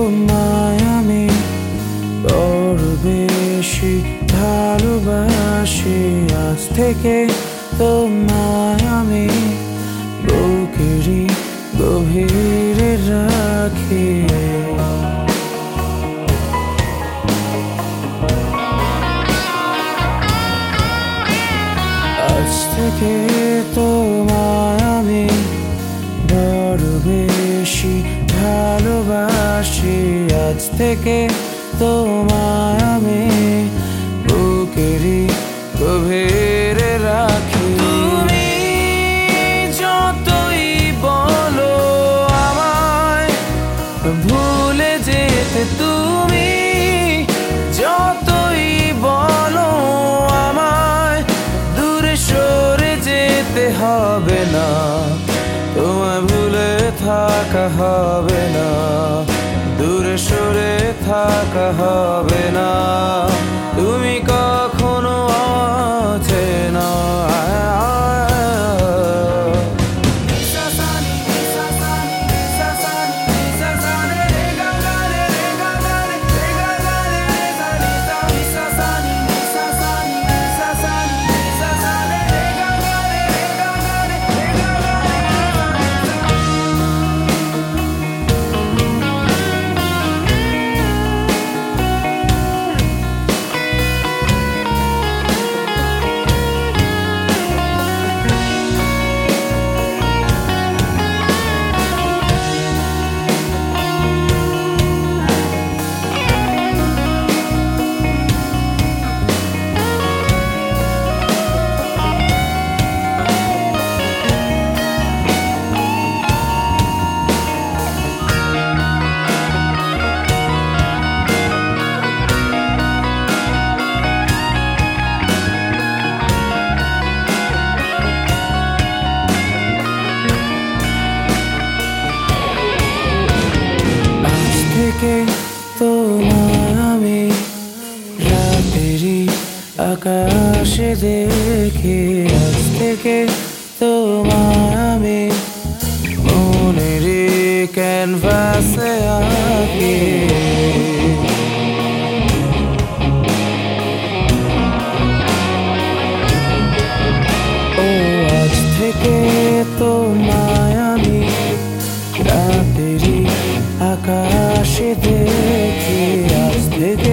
তোমায় আমি বড় বেশি ভালোবাসি। আজ থেকে তোমায় আমি বুকেরই গভীরে রাখি। আজ থেকে তোমায় আমি বড় বেশি ভালোবাসি। আজ থেকে তোমায় আমি বুকেরই গভীরে রাখি। তুমি যতই বলো আমায় ভুলে যেতে, তুমি যতই বলো আমায় দূরে সরে যেতে হবে না, তোমায় ভুলে থাকা হবে না, দূরে সরে থাকা হবে না। তুমি কখনো অচেনা। তোমায় আমি রাতেরই আকাশে দেখি। আজ থেকে তোমায় আমি মনেরই ক্যানভাসে আঁকি। ও আজ থেকে তোমায় আমি রাতেরই আকাশে দেখি। আজ থেকে